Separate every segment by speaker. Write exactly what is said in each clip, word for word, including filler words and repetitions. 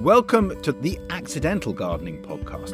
Speaker 1: Welcome to the Accidental Gardening Podcast.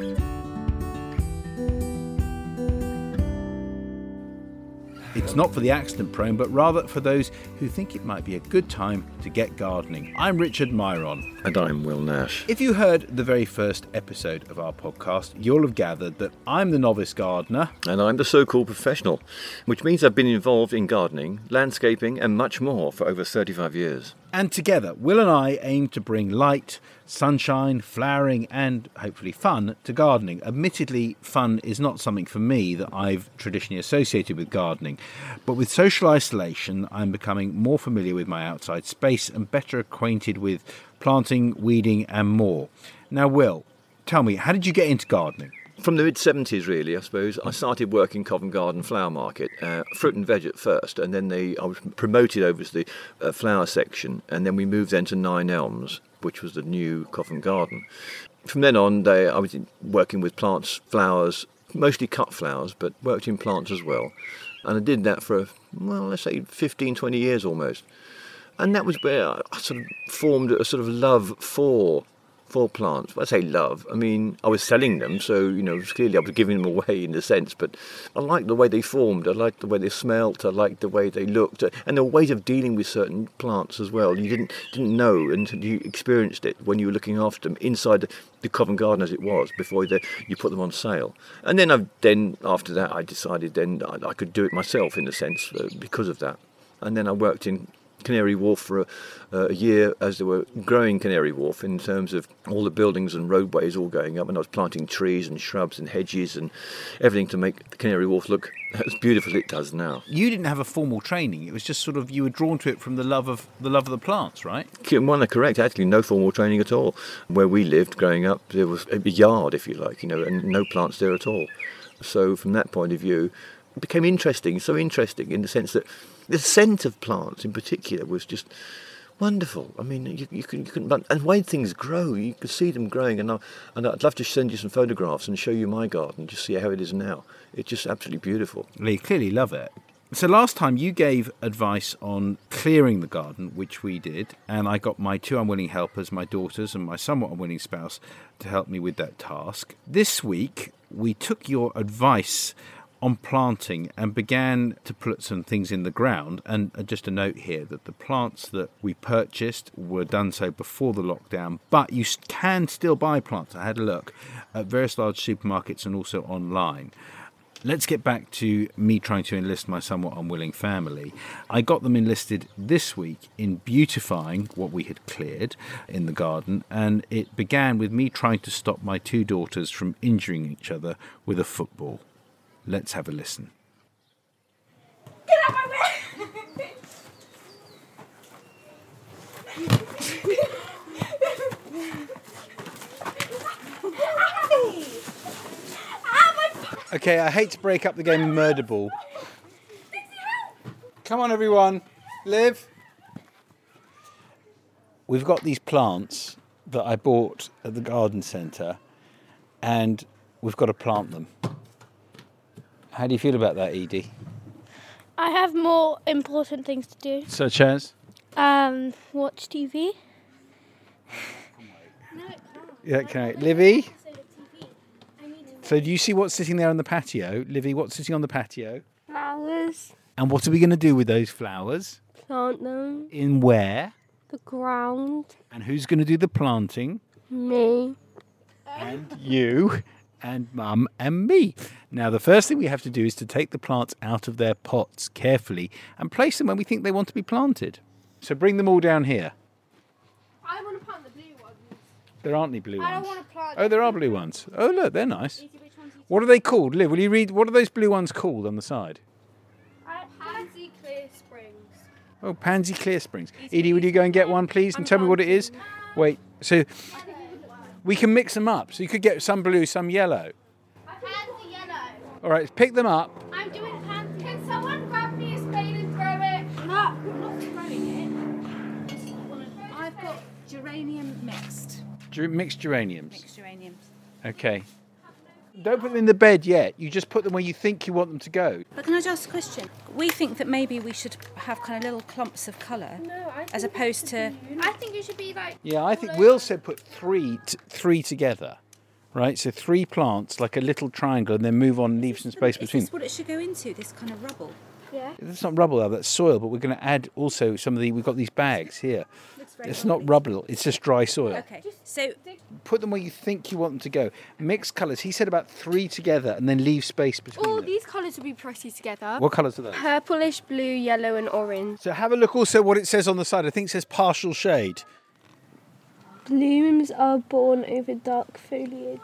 Speaker 1: It's not for the accident-prone, but rather for those who think it might be a good time to get gardening. I'm Richard Myron.
Speaker 2: And I'm Will Nash.
Speaker 1: If you heard the very first episode of our podcast, you'll have gathered that I'm the novice gardener.
Speaker 2: And I'm the so-called professional, which means I've been involved in gardening, landscaping and much more for over thirty-five years.
Speaker 1: And together, Will and I aim to bring light, sunshine, flowering and hopefully fun to gardening. Admittedly, fun is not something for me that I've traditionally associated with gardening. But with social isolation, I'm becoming more familiar with my outside space and better acquainted with planting, weeding and more. Now, Will, tell me, how did you get into gardening?
Speaker 2: From the mid-seventies, really, I suppose, I started working Covent Garden Flower Market, uh, fruit and veg at first, and then they, I was promoted over to the uh, flower section, and then we moved then to Nine Elms, which was the new Covent Garden. From then on, they, I was working with plants, flowers, mostly cut flowers, but worked in plants as well. And I did that for, well, let's say fifteen, twenty years almost. And that was where I sort of formed a sort of love for for plants. When I say love, I mean, I was selling them, so, you know, clearly I was giving them away in a sense, but I liked the way they formed, I liked the way they smelt, I liked the way they looked, and there were ways of dealing with certain plants as well. You didn't didn't know until you experienced it when you were looking after them inside the, the Covent Garden as it was, before the, you put them on sale. And then, I, then after that, I decided then I, I could do it myself in a sense, uh, because of that. And then I worked in Canary Wharf for a, uh, a year as they were growing Canary Wharf in terms of all the buildings and roadways all going up, and I was planting trees and shrubs and hedges and everything to make the Canary Wharf look as beautiful as it does now.
Speaker 1: You didn't have a formal training, it was just sort of you were drawn to it from the love of the love of the plants, right?
Speaker 2: Well, correct, actually no formal training at all. Where we lived growing up, there was a yard, if you like, you know, and no plants there at all. So from that point of view, it became interesting, so interesting in the sense that the scent of plants in particular was just wonderful. I mean, you, you, can, you can, and the way things grow, you can see them growing. And, I, and I'd love to send you some photographs and show you my garden, just see how it is now. It's just absolutely beautiful.
Speaker 1: Well, you clearly love it. So last time you gave advice on clearing the garden, which we did, and I got my two unwilling helpers, my daughters and my somewhat unwilling spouse, to help me with that task. This week, we took your advice on planting and began to put some things in the ground. And just a note here that the plants that we purchased were done so before the lockdown, but you can still buy plants. I had a look at various large supermarkets and also online. Let's get back to me trying to enlist my somewhat unwilling family. I got them enlisted this week in beautifying what we had cleared in the garden, and it began with me trying to stop my two daughters from injuring each other with a football. Let's have a listen.
Speaker 3: Get out my way!
Speaker 1: Okay, I hate to break up the game of murder ball. Come on, everyone. Liv. We've got these plants that I bought at the garden centre, and we've got to plant them. How do you feel about that, Edie?
Speaker 3: I have more important things to do.
Speaker 1: Such as?
Speaker 3: Um, watch T V. No, it can't.
Speaker 1: Yeah, okay. Livy? So do you see what's sitting there on the patio? Livy, what's sitting on the patio?
Speaker 3: Flowers.
Speaker 1: And what are we going to do with those flowers?
Speaker 3: Plant them.
Speaker 1: In where?
Speaker 3: The ground.
Speaker 1: And who's going to do the planting?
Speaker 3: Me.
Speaker 1: And you. And Mum and me. Now, the first thing we have to do is to take the plants out of their pots carefully and place them when we think they want to be planted. So bring them all down here.
Speaker 3: I want to plant the blue ones.
Speaker 1: There aren't any blue ones.
Speaker 3: I don't want to plant...
Speaker 1: Oh, there are blue ones. Oh, look, they're nice. What are they called? Liv, will you read, what are those blue ones called on the side?
Speaker 3: Pansy Clear Springs.
Speaker 1: Oh, Pansy Clear Springs. Edie, will you go and get one, please, and tell me what it is? Wait, so we can mix them up. So you could get some blue, some yellow.
Speaker 3: Pansy yellow.
Speaker 1: All right, pick them up.
Speaker 3: I'm doing pansy. Can someone grab me a spade and throw it?
Speaker 4: No, I'm not throwing it. I've got geranium mixed.
Speaker 1: Ger- mixed geraniums.
Speaker 4: Mixed geraniums.
Speaker 1: Okay. Don't put them in the bed yet. You just put them where you think you want them to go.
Speaker 5: But can I just ask a question? We think that maybe we should have kind of little clumps of colour,
Speaker 3: No, I
Speaker 5: as opposed to.
Speaker 3: I think it should be like.
Speaker 1: Yeah, I think Will said put three t- three together, right? So three plants, like a little triangle, and then move on and leave some space
Speaker 5: Is
Speaker 1: between.
Speaker 5: this what it should go into? This kind of rubble.
Speaker 3: Yeah.
Speaker 1: That's not rubble, though, that's soil, but we're going to add also some of the, we've got these bags here.
Speaker 5: Looks very
Speaker 1: It's not
Speaker 5: lovely.
Speaker 1: rubble, it's just dry soil.
Speaker 5: Okay, so
Speaker 1: Put them where you think you want them to go. Mix colours. He said about three together and then leave space between
Speaker 3: All
Speaker 1: them.
Speaker 3: these colours would be pretty together.
Speaker 1: What colours are those?
Speaker 3: Purplish, blue, yellow, and orange.
Speaker 1: So have a look also what it says on the side. I think it says partial shade.
Speaker 3: Blooms are born over dark foliage.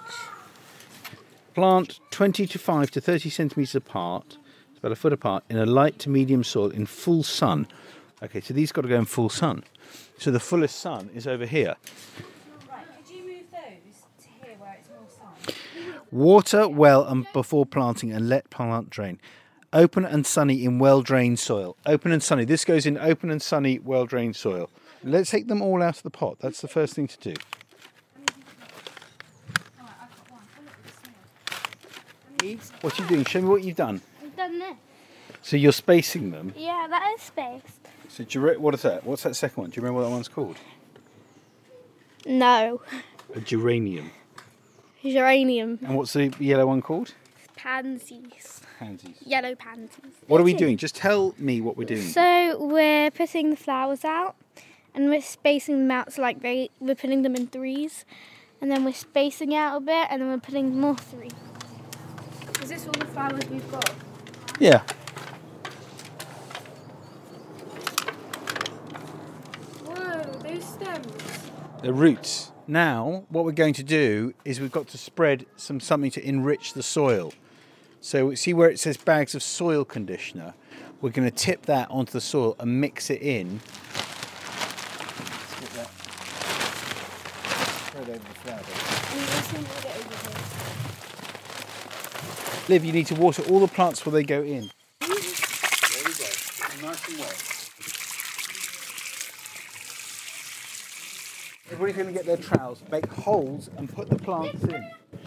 Speaker 1: Plant twenty-five to thirty centimetres apart, it's about a foot apart, in a light to medium soil in full sun. Okay, so these got to go in full sun. So the fullest sun is over here.
Speaker 5: right, could you move those to here where it's more sun?
Speaker 1: Water well and before planting and let plant drain. Open and sunny in well-drained soil. Open and sunny. This goes in open and sunny, well-drained soil. Let's take them all out of the pot. That's the first thing to do. What are you doing? Show me what you've done.
Speaker 3: I've done this.
Speaker 1: So you're spacing them.
Speaker 3: Yeah, that is spaced.
Speaker 1: So do you re- what is that? What's that second one? Do you remember what that one's called?
Speaker 3: No.
Speaker 1: A geranium.
Speaker 3: Geranium.
Speaker 1: And what's the yellow one called?
Speaker 3: Pansies.
Speaker 1: Pansies.
Speaker 3: Yellow pansies.
Speaker 1: What are we doing? Just tell me what we're doing.
Speaker 3: So we're putting the flowers out and we're spacing them out so like they we're putting them in threes and then we're spacing out a bit and then we're putting more three. Is this all the flowers we've got?
Speaker 1: Yeah.
Speaker 3: Whoa, those stems.
Speaker 1: The roots. Now, what we're going to do is we've got to spread some something to enrich the soil. So see where it says bags of soil conditioner? We're going to tip that onto the soil and mix it in. Let's get that spread over the flower bed. Liv, you need to water all the plants before they go in. There we go. Nice and wet. Everybody's going to get their trowels, make holes and put the plants in.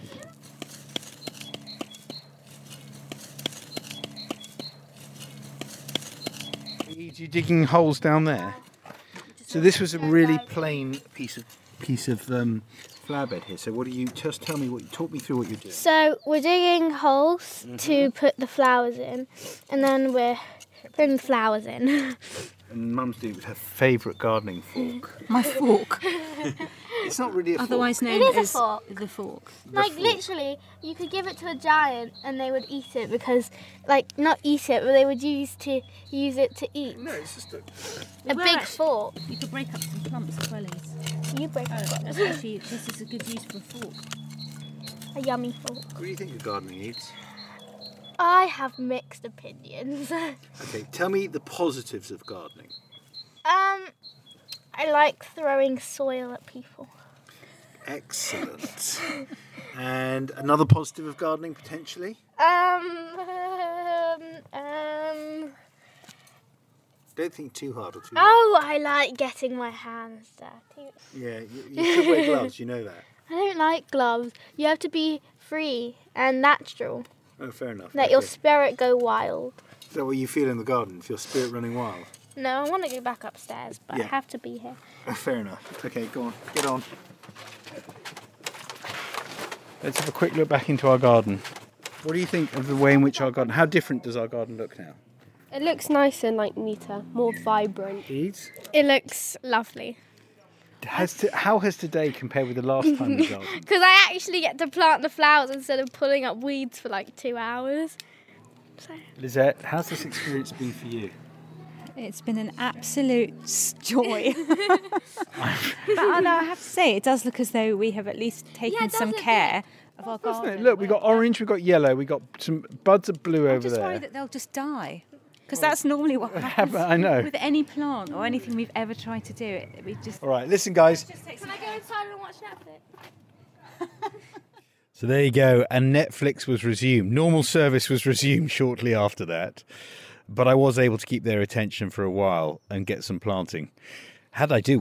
Speaker 1: Are you digging holes down there? So this was a really plain piece of piece of um, flower bed here. So what do you, just tell me, what talk me through what you're doing.
Speaker 3: So we're digging holes
Speaker 1: Mm-hmm.
Speaker 3: to put the flowers in and then we're putting the flowers in.
Speaker 1: And Mum's doing it with her favourite gardening fork.
Speaker 5: My fork,
Speaker 1: It's not really a fork.
Speaker 5: otherwise known
Speaker 3: It is a
Speaker 5: as
Speaker 3: fork.
Speaker 5: the fork.
Speaker 3: Like literally, you could give it to a giant and they would eat it because, like, not eat it, but they would use to use it to eat.
Speaker 1: No, it's just a...
Speaker 3: A
Speaker 5: Well,
Speaker 3: big
Speaker 5: actually-
Speaker 3: fork.
Speaker 5: You could break up some clumps of wellies.
Speaker 3: You break
Speaker 5: Oh,
Speaker 3: it.
Speaker 5: actually, this is a good use for a fork.
Speaker 3: A yummy fork.
Speaker 1: What do you think of gardening needs?
Speaker 3: I have mixed opinions. um,
Speaker 1: Okay, tell me the positives of gardening.
Speaker 3: I like throwing soil at people.
Speaker 1: Excellent. And another positive of gardening, potentially?
Speaker 3: Um, um, um.
Speaker 1: Don't think too hard or too
Speaker 3: Oh, I like getting my hands dirty.
Speaker 1: Yeah, you, you should wear gloves, you know that.
Speaker 3: I don't like gloves. You have to be free and natural.
Speaker 1: Oh, fair enough.
Speaker 3: Let your
Speaker 1: Okay.
Speaker 3: spirit go wild.
Speaker 1: Is that what you feel in the garden? If your spirit running wild?
Speaker 3: No, I want to go back upstairs, but
Speaker 1: Yeah.
Speaker 3: I have to be here.
Speaker 1: Oh, fair enough. Okay, go on. Get on. Let's have a quick look back into our garden. What do you think of the way in which our garden... How different does our garden look now?
Speaker 6: It looks nicer, like neater, more vibrant.
Speaker 1: Eads?
Speaker 3: It looks lovely.
Speaker 1: Has to, how has today compared with the last time you gardened?
Speaker 3: Because I actually get to plant the flowers instead of pulling up weeds for like two hours. So.
Speaker 1: Lizette, how's this experience been for you?
Speaker 5: It's been an absolute joy. But although I have to say, it does look as though we have at least taken
Speaker 3: Yeah, it does
Speaker 5: some
Speaker 3: look
Speaker 5: care of our
Speaker 1: Doesn't
Speaker 5: garden.
Speaker 1: it? Look, we got orange, we got yellow, we got some buds of blue
Speaker 5: I'm
Speaker 1: over
Speaker 5: just
Speaker 1: there.
Speaker 5: worried that they'll just die. Because that's normally what happens
Speaker 1: I know.
Speaker 5: with any plant or anything we've ever tried to do. It we just
Speaker 1: All right, listen, guys.
Speaker 3: Can I go inside and watch Netflix?
Speaker 1: So there you go, and Netflix was resumed. Normal service was resumed shortly after that, but I was able to keep their attention for a while and get some planting. How'd I do, Will?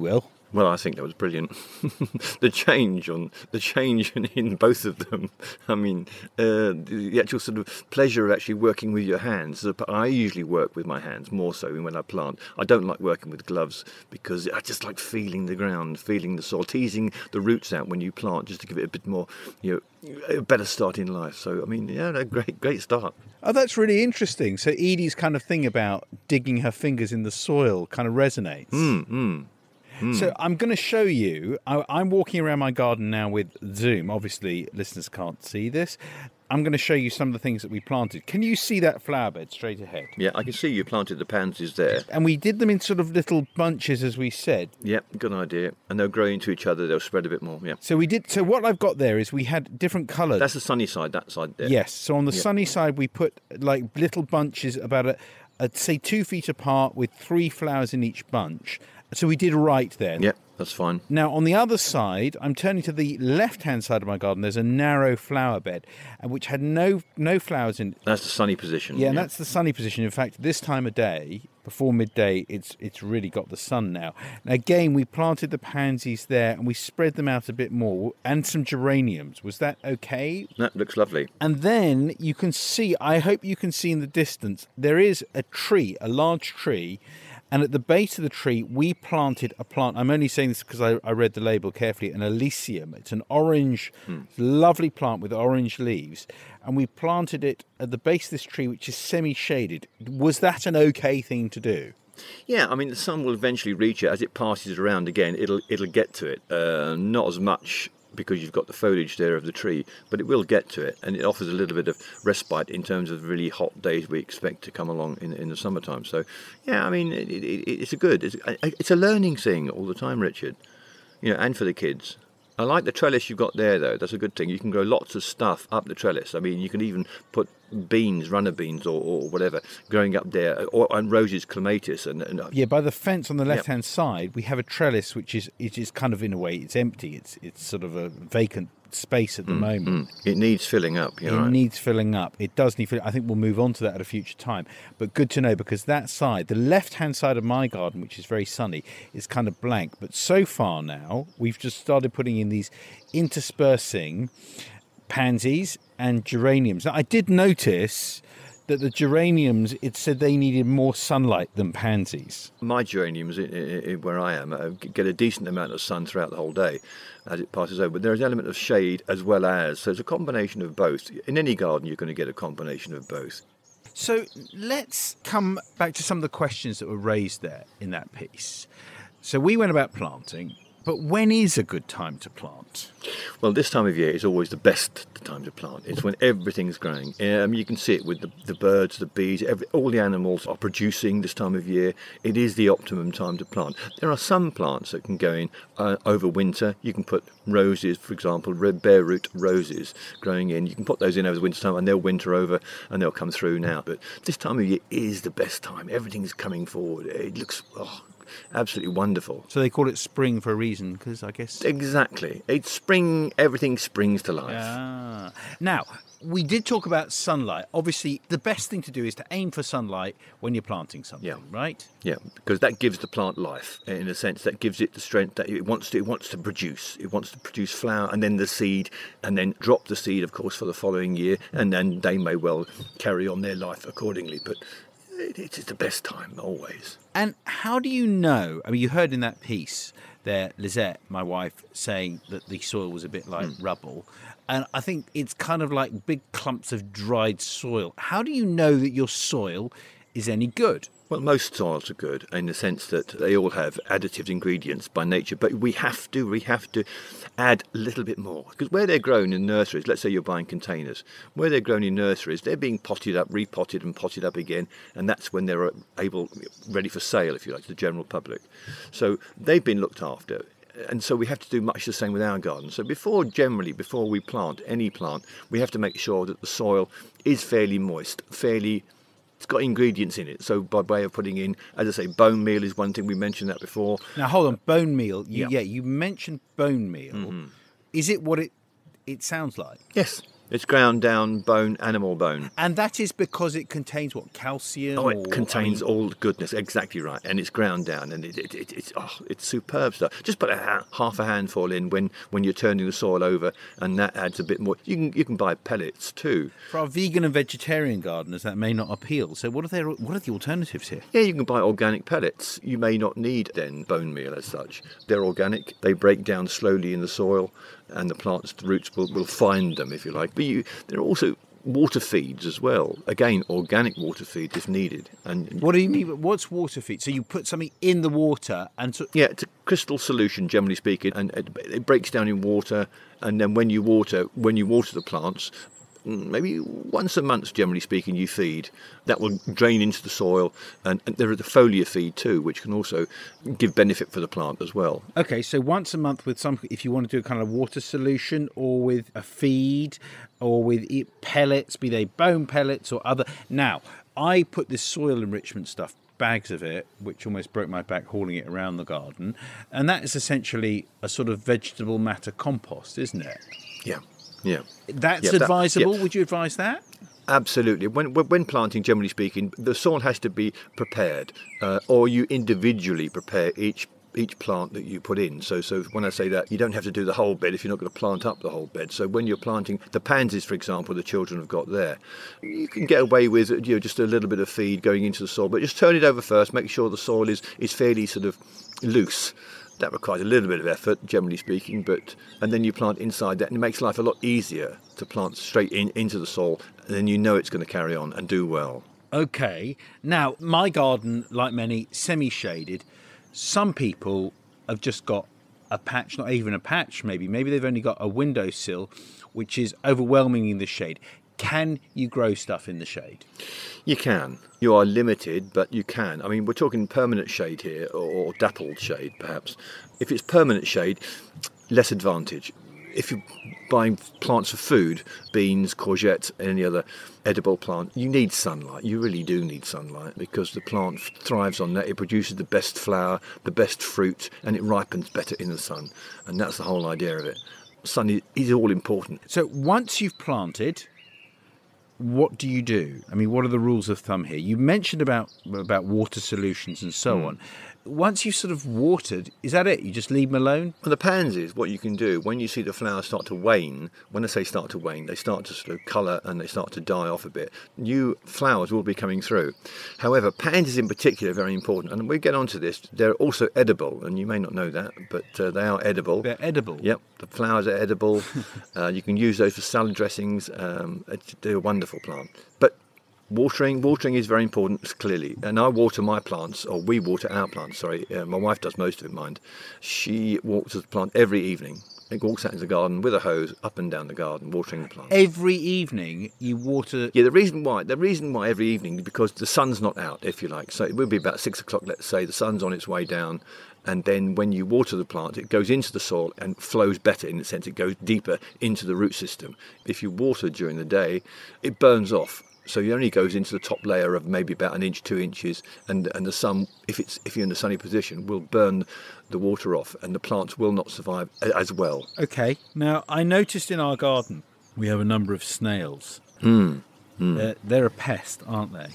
Speaker 2: Well, I think that was brilliant. the change on the change in, in both of them. I mean, uh, the, the actual sort of pleasure of actually working with your hands. I usually work with my hands more so than when I plant. I don't like working with gloves because I just like feeling the ground, feeling the soil, teasing the roots out when you plant, just to give it a bit more, you know, a better start in life. So, I mean, yeah, no, great, great start.
Speaker 1: Oh, that's really interesting. So Edie's kind of thing about digging her fingers in the soil kind of resonates.
Speaker 2: Mm, mm. Mm.
Speaker 1: So I'm going to show you, I, I'm walking around my garden now with Zoom. Obviously, listeners can't see this. I'm going to show you some of the things that we planted. Can you see that flower bed straight ahead?
Speaker 2: Yeah, I can see you planted the pansies there.
Speaker 1: And we did them in sort of little bunches, as we said.
Speaker 2: Yeah, good idea. And they'll grow into each other. They'll spread a bit more, yeah.
Speaker 1: So we did. So what I've got there is we had different colours.
Speaker 2: That's the sunny side, that side there.
Speaker 1: Yes. So on the
Speaker 2: Yeah.
Speaker 1: sunny side, we put like little bunches about, a, a, say, two feet apart with three flowers in each bunch. So we did right there.
Speaker 2: Yeah, that's fine.
Speaker 1: Now, on the other side, I'm turning to the left-hand side of my garden. There's a narrow flower bed, uh, which had no no flowers in.
Speaker 2: That's the sunny position.
Speaker 1: Yeah, and that's the sunny position. In fact, this time of day, before midday, it's it's really got the sun now. And again, we planted the pansies there, and we spread them out a bit more, and some geraniums. Was that okay?
Speaker 2: That looks lovely.
Speaker 1: And then you can see, I hope you can see in the distance, there is a tree, a large tree. And at the base of the tree, we planted a plant. I'm only saying this because I, I read the label carefully. An Elysium. It's an orange,
Speaker 2: Hmm.
Speaker 1: lovely plant with orange leaves. And we planted it at the base of this tree, which is semi-shaded. Was that an okay thing to do?
Speaker 2: Yeah, I mean, the sun will eventually reach it. As it passes around again, it'll it'll get to it. Uh, not as much because you've got the foliage there of the tree, but it will get to it, and it offers a little bit of respite in terms of really hot days we expect to come along in in the summertime. So, yeah, I mean, it, it, it's a good, it's, it's a learning thing all the time, Richard. You know, and for the kids. I like the trellis you've got there, though. That's a good thing. You can grow lots of stuff up the trellis. I mean, you can even put beans, runner beans, or, or whatever, growing up there, or and roses, clematis, and, and
Speaker 1: Yeah, by the fence on the left-hand side, we have a trellis, which is it is kind of in a way it's empty. It's it's sort of a vacant space at the moment.
Speaker 2: Mm. It needs filling up. You're
Speaker 1: It
Speaker 2: right.
Speaker 1: needs filling up. It does need filling. I think we'll move on to that at a future time. But good to know, because that side, the left-hand side of my garden, which is very sunny, is kind of blank. But so far now, we've just started putting in these interspersing pansies and geraniums. Now, I did notice that the geraniums, it said they needed more sunlight than pansies.
Speaker 2: My geraniums, i- i- i- where I am, uh, get a decent amount of sun throughout the whole day as it passes over. But there is an element of shade as well as, so it's a combination of both. In any garden, you're going to get a combination of both.
Speaker 1: So let's come back to some of the questions that were raised there in that piece. So we went about planting, but when is a good time to plant?
Speaker 2: Well, this time of year is always the best time to plant. It's when everything's growing. Um, you can see it with the, the birds, the bees, every, all the animals are producing this time of year. It is the optimum time to plant. There are some plants that can go in uh, over winter. You can put roses, for example, red bare root roses growing in. You can put those in over the winter time and they'll winter over and they'll come through now. But this time of year is the best time. Everything's coming forward. It looks oh, absolutely wonderful.
Speaker 1: So they call it spring for a reason, because I guess...
Speaker 2: Exactly. It's spring, everything springs to life.
Speaker 1: Ah. Now, we did talk about sunlight. Obviously, the best thing to do is to aim for sunlight when you're planting something,
Speaker 2: Yeah.
Speaker 1: right?
Speaker 2: Yeah, because that gives the plant life. In a sense, that gives it the strength that it wants to. It wants to produce. It wants to produce flower, and then the seed, and then drop the seed, of course, for the following year, and then they may well carry on their life accordingly. But it, it's the best time always.
Speaker 1: And how do you know? I mean, you heard in that piece there, Lizette, my wife, saying that the soil was a bit like rubble. And I think it's kind of like big clumps of dried soil. How do you know that your soil is any good?
Speaker 2: Well, most soils are good in the sense that they all have additive ingredients by nature, but we have to, we have to add a little bit more. Because where they're grown in nurseries, let's say you're buying containers, where they're grown in nurseries, they're being potted up, repotted and potted up again, and that's when they're able, ready for sale, if you like, to the general public. So they've been looked after. And so we have to do much the same with our garden. So before, generally, before we plant any plant, we have to make sure that the soil is fairly moist, fairly... It's got ingredients in it. So by way of putting in, as I say, bone meal is one thing. We mentioned that before.
Speaker 1: Now, hold on, bone meal. You,
Speaker 2: Yeah.
Speaker 1: yeah, you mentioned bone meal.
Speaker 2: Mm-hmm.
Speaker 1: Is it what it it sounds like?
Speaker 2: Yes, It's ground down bone, animal bone.
Speaker 1: And that is because it contains what, calcium?
Speaker 2: Oh,
Speaker 1: or,
Speaker 2: it contains
Speaker 1: I mean,
Speaker 2: all the goodness, exactly right, and it's ground down, and it, it, it, it's oh, it's superb stuff. Just put a ha- half a handful in when, when you're turning the soil over, and that adds a bit more. You can you can buy pellets too.
Speaker 1: for our vegan and vegetarian gardeners, that may not appeal. So what are their what are the alternatives here?
Speaker 2: Yeah, you can buy organic pellets. You may not need then bone meal as such. They're organic. They break down slowly in the soil, and the plant's roots will, will find them, if you like. But you, there are also water feeds as well. Again, organic water feed if needed. And
Speaker 1: What do you mean? What's water feed? So you put something in the water and so,
Speaker 2: yeah, it's a crystal solution, generally speaking, and it, it breaks down in water. And then when you water, when you water the plants, maybe once a month, generally speaking, you feed. That will drain into the soil, and, and there is the foliar feed too, which can also give benefit for the plant as well.
Speaker 1: okay, so once a month with some, if you want to do a kind of water solution, or with a feed, or with e- pellets, be they bone pellets or other. Now, I put this soil enrichment stuff, bags of it, which almost broke my back hauling it around the garden, and that is essentially a sort of vegetable matter compost, isn't it?
Speaker 2: Yeah, yeah.
Speaker 1: That's
Speaker 2: Yeah, that-
Speaker 1: advisable.
Speaker 2: yeah.
Speaker 1: Would you advise that?
Speaker 2: Absolutely. When when planting, generally speaking, the soil has to be prepared, uh, or you individually prepare each each plant that you put in. So so when I say that, you don't have to do the whole bed if you're not going to plant up the whole bed. So when you're planting the pansies, for example, the children have got there, you can get away with you know just a little bit of feed going into the soil, but just turn it over first. Make sure the soil is is fairly sort of loose. That requires a little bit of effort, generally speaking, but and then you plant inside that, and it makes life a lot easier to plant straight in into the soil, and then you know it's going to carry on and do well.
Speaker 1: Okay. Now, my garden, like many, semi-shaded. Some people have just got a patch, not even a patch, maybe. Maybe they've only got a windowsill, which is overwhelmingly in the shade. Can you grow stuff in the shade?
Speaker 2: You can. You are limited, but you can. I mean, we're talking permanent shade here, or, or dappled shade, perhaps. If it's permanent shade, less advantage. If you're buying plants for food, beans, courgettes, any other edible plant, you need sunlight. You really do need sunlight because the plant thrives on that. It produces the best flower, the best fruit, and it ripens better in the sun. And that's the whole idea of it. Sun is, is all important.
Speaker 1: So once you've planted, what do you do? I mean, what are the rules of thumb here? You mentioned about about water solutions and so on. Once you've sort of watered, is that it? You just leave them alone?
Speaker 2: Well, the pansies, what you can do, when you see the flowers start to wane, when I say start to wane, they start to sort of colour and they start to die off a bit. New flowers will be coming through. However, pansies in particular are very important, and we get onto this. They're also edible, and you may not know that, but uh, they are edible.
Speaker 1: They're edible.
Speaker 2: Yep, the flowers are edible. uh, you can use those for salad dressings. Um, it's, they're a wonderful plant. But Watering, watering is very important, clearly. And I water my plants, or we water our plants, sorry. Uh, my wife does most of it, mind. She waters the plant every evening. It walks out into the garden with a hose, up and down the garden, watering the plant.
Speaker 1: Every evening you water...
Speaker 2: Yeah, the reason why, the reason why every evening is because the sun's not out, if you like. So it will be about six o'clock, let's say, the sun's on its way down. And then when you water the plant, it goes into the soil and flows better in the sense it goes deeper into the root system. If you water during the day, it burns off. So it only goes into the top layer of maybe about an inch, two inches, and and the sun, if it's if you're in a sunny position, will burn the water off, and the plants will not survive as well.
Speaker 1: Okay. Now, I noticed in our garden we have a number of snails.
Speaker 2: Mm. Mm.
Speaker 1: They're, they're a pest, aren't they?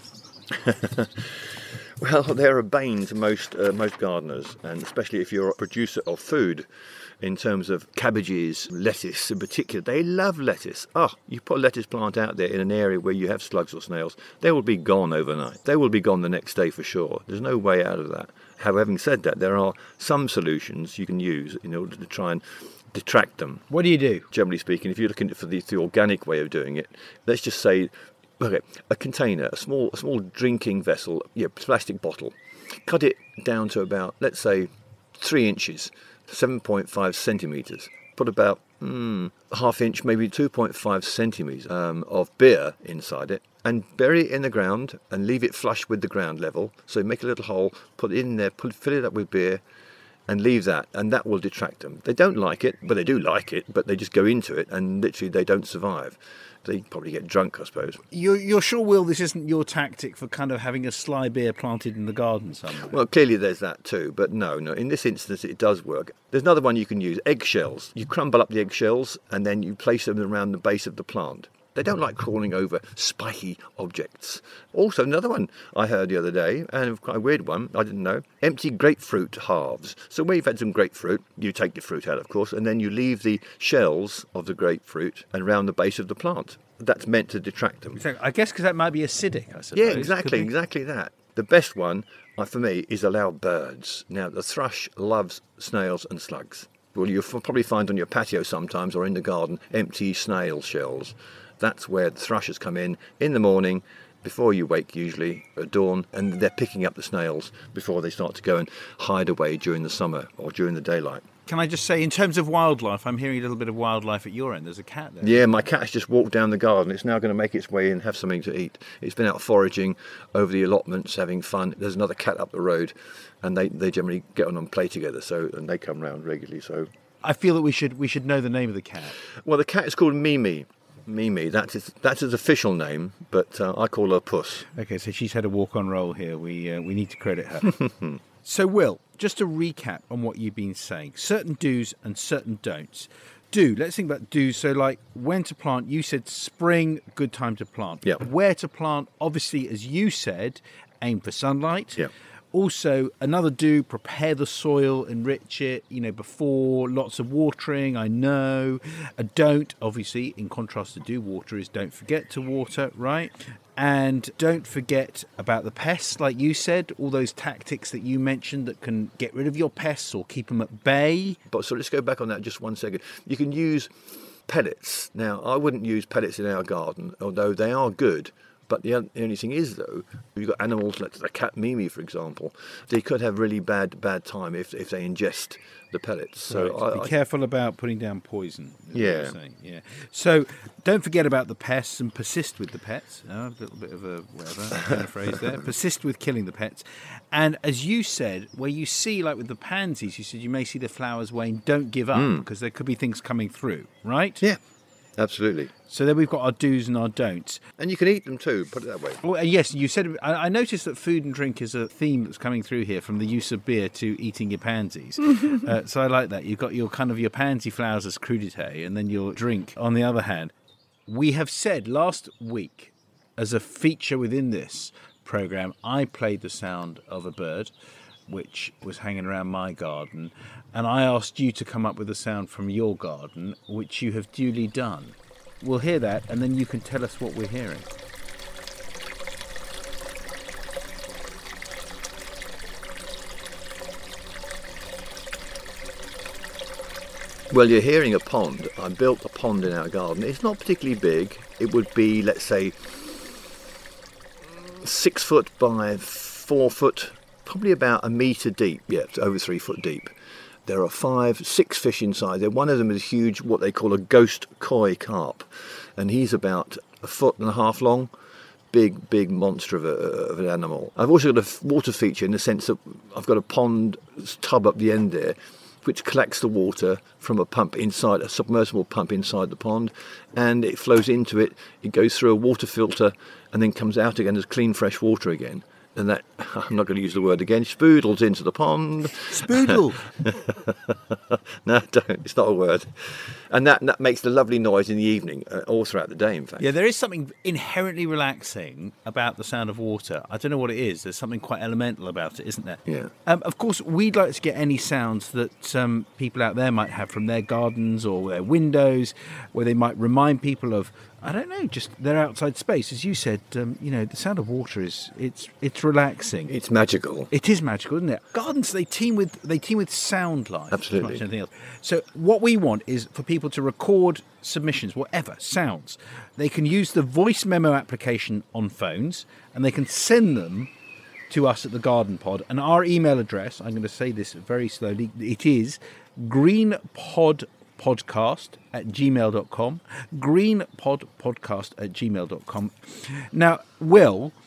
Speaker 2: Well, they're a bane to most uh, most gardeners, and especially if you're a producer of food. In terms of cabbages, lettuce in particular, they love lettuce. Oh, you put a lettuce plant out there in an area where you have slugs or snails, they will be gone overnight. They will be gone the next day for sure. There's no way out of that. However, having said that, there are some solutions you can use in order to try and detract them.
Speaker 1: What do you do?
Speaker 2: Generally speaking, if you're looking for the, the organic way of doing it, let's just say, okay, a container, a small, a small drinking vessel, yeah, plastic bottle, cut it down to about, let's say, three inches. seven point five centimetres. Put about mm, half inch, maybe two point five centimetres um, of beer inside it, and bury it in the ground and leave it flush with the ground level. So make a little hole, put it in there, put, fill it up with beer, and leave that, and that will detract them. They don't like it, but they do like it, but they just go into it and literally they don't survive. They probably get drunk, I suppose.
Speaker 1: You're, you're sure, Will, this isn't your tactic for kind of having a sly beer planted in the garden somewhere?
Speaker 2: Well, clearly there's that too, but no, no. In this instance, it does work. There's another one you can use, eggshells. You crumble up the eggshells and then you place them around the base of the plant. They don't like crawling over spiky objects. Also, another one I heard the other day, and quite a weird one, I didn't know, empty grapefruit halves. So when you've had some grapefruit, you take the fruit out, of course, and then you leave the shells of the grapefruit around the base of the plant. That's meant to detract them.
Speaker 1: I guess because that might be acidic, I suppose.
Speaker 2: Yeah, exactly, exactly that. The best one, uh, for me, is allow birds. Now, the thrush loves snails and slugs. Well, you'll probably find on your patio sometimes, or in the garden, empty snail shells. That's where the thrushes come in in the morning, before you wake usually, at dawn, and they're picking up the snails before they start to go and hide away during the summer or during the daylight.
Speaker 1: Can I just say, in terms of wildlife, I'm hearing a little bit of wildlife at your end. There's a cat there.
Speaker 2: Yeah, my cat has just walked down the garden. It's now going to make its way in and have something to eat. It's been out foraging over the allotments, having fun. There's another cat up the road, and they, they generally get on and play together, so and they come round regularly. So
Speaker 1: I feel that we should we should know the name of the cat.
Speaker 2: Well, the cat is called Mimi. Mimi, that's his, that's his official name, but uh, I call her Puss.
Speaker 1: Okay, so she's had a walk-on role here. We uh, we need to credit her. So, Will, just to recap on what you've been saying, certain do's and certain don'ts. Do, let's think about do's. So, like, when to plant, you said spring, good time to plant.
Speaker 2: Yeah.
Speaker 1: Where to plant, obviously, as you said, aim for sunlight.
Speaker 2: Yeah.
Speaker 1: Also, another do, prepare the soil, enrich it, you know, before, lots of watering, I know. A don't, obviously, in contrast to do water, is don't forget to water, right? And don't forget about the pests, like you said, all those tactics that you mentioned that can get rid of your pests or keep them at bay.
Speaker 2: But so let's go back on that just one second. You can use pellets. Now, I wouldn't use pellets in our garden, although they are good. But the only thing is, though, you've got animals like the cat Mimi, for example. They could have really bad bad time if if they ingest the pellets. So
Speaker 1: Right,
Speaker 2: I,
Speaker 1: be
Speaker 2: I,
Speaker 1: careful about putting down poison. is what
Speaker 2: Yeah.
Speaker 1: you're saying, yeah. So don't forget about the pests and persist with the pets. Oh, a little bit of a whatever kind of phrase there. Persist with killing the pets. And as you said, where you see, like with the pansies, you said you may see the flowers wane. Don't give up because there could be things coming through, right?
Speaker 2: yeah, absolutely.
Speaker 1: So then we've got our do's and our don'ts.
Speaker 2: And you can eat them too. Put it that way.
Speaker 1: Well, yes, you said. I I noticed that food and drink is a theme that's coming through here, from the use of beer to eating your pansies. uh, so I like that. You've got your kind of your pansy flowers as crudité, and then your drink on the other hand. We have said last week, as a feature within this program, I played the sound of a bird, which was hanging around my garden, and I asked you to come up with a sound from your garden, which you have duly done. We'll hear that, and then you can tell us what we're hearing.
Speaker 2: Well, you're hearing a pond. I built a pond in our garden. It's not particularly big. It would be, let's say, six foot by four foot, probably about a metre deep. Yeah, it's over three foot deep. There are five, six fish inside there. One of them is huge, what they call a ghost koi carp. And he's about a foot and a half long. Big, big monster of, a, of an animal. I've also got a water feature in the sense that I've got a pond tub up the end there, which collects the water from a pump inside, a submersible pump inside the pond, and it flows into it. It goes through a water filter and then comes out again as clean, fresh water again. And that, I'm not going to use the word again, spoodles into the pond.
Speaker 1: Spoodle!
Speaker 2: No, don't. It's not a word. And that, that makes the lovely noise in the evening, uh, all throughout the day, in fact.
Speaker 1: Yeah, there is something inherently relaxing about the sound of water. I don't know what it is. There's something quite elemental about it, isn't there?
Speaker 2: Yeah.
Speaker 1: Um, of course, we'd like to get any sounds that um, people out there might have from their gardens or their windows, where they might remind people of, I don't know, just their outside space. As you said, um, you know, the sound of water is it's it's relaxing.
Speaker 2: It's magical.
Speaker 1: It is magical, isn't it? Gardens, they teem with they teem with sound life.
Speaker 2: Absolutely.
Speaker 1: As much as anything else. So what we want is for people to record submissions, whatever, sounds. They can use the voice memo application on phones, and they can send them to us at the Garden Pod. And our email address, I'm going to say this very slowly, it is greenpodpodcast at gmail dot com. greenpodpodcast at gmail dot com. Now, Will,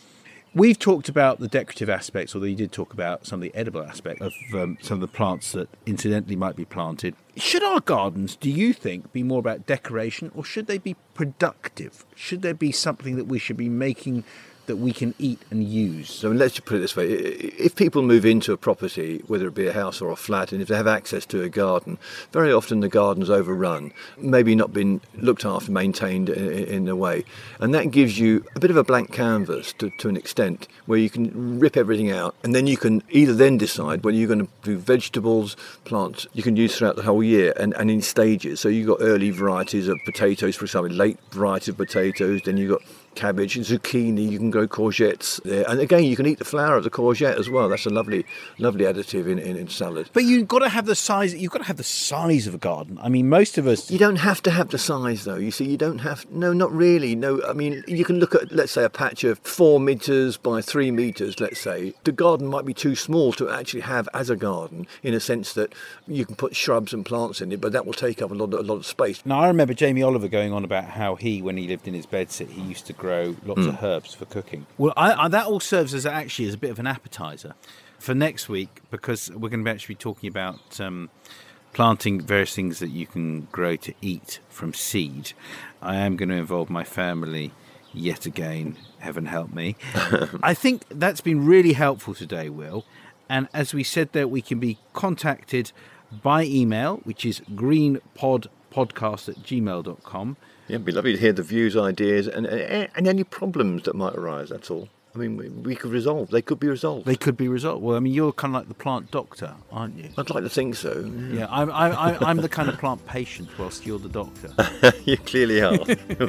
Speaker 1: We've talked about the decorative aspects, although you did talk about some of the edible aspect of um, some of the plants that incidentally might be planted. Should our gardens, do you think, be more about decoration, or should they be productive? Should there be something that we should be making that we can eat and use?
Speaker 2: So let's just put it this way. If people move into a property, whether it be a house or a flat, and if they have access to a garden, very often the garden's overrun, maybe not been looked after, maintained in a way. And that gives you a bit of a blank canvas to, to an extent, where you can rip everything out, and then you can either then decide whether you're going to do vegetables, plants you can use throughout the whole year, and, and in stages. So you've got early varieties of potatoes, for example, late varieties of potatoes, then you've got cabbage and zucchini, you can grow courgettes there, and again you can eat the flower of the courgette as well. That's a lovely lovely additive in, in, in salad.
Speaker 1: But you've got to have the size you've got to have the size of a garden. I mean, most of us,
Speaker 2: you don't have to have the size though, you see. You don't have, no, not really, no. I mean, you can look at, let's say, a patch of four metres by three metres, let's say. The garden might be too small to actually have as a garden, in a sense that you can put shrubs and plants in it, but that will take up a lot of, a lot of space.
Speaker 1: Now, I remember Jamie Oliver going on about how he, when he lived in his bedsit, he used to grow lots mm. of herbs for cooking. Well, I, I, that all serves as actually as a bit of an appetizer for next week, because we're going to actually be talking about um, planting various things that you can grow to eat from seed. I am going to involve my family yet again, heaven help me. I think that's been really helpful today, Will. And as we said there, we can be contacted by email, which is greenpodpodcast at gmail dot com.
Speaker 2: Yeah, it'd be lovely to hear the views, ideas, and, and, and any problems that might arise, that's all. I mean, we, we could resolve. They could be resolved.
Speaker 1: They could be resolved. Well, I mean, you're kind of like the plant doctor, aren't you?
Speaker 2: I'd like to think so.
Speaker 1: Yeah, yeah I'm, I'm, I'm the kind of plant patient whilst you're the doctor.
Speaker 2: You clearly are.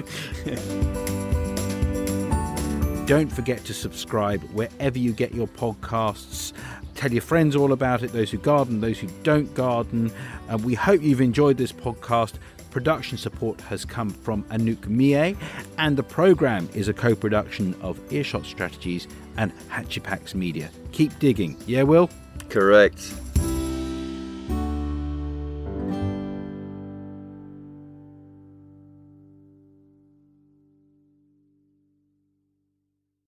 Speaker 1: Don't forget to subscribe wherever you get your podcasts. Tell your friends all about it, those who garden, those who don't garden. And we hope you've enjoyed this podcast. Production support has come from Anouk Mie, and the programme is a co-production of Earshot Strategies and Hatchipax Media. Keep digging. Yeah, Will?
Speaker 2: Correct.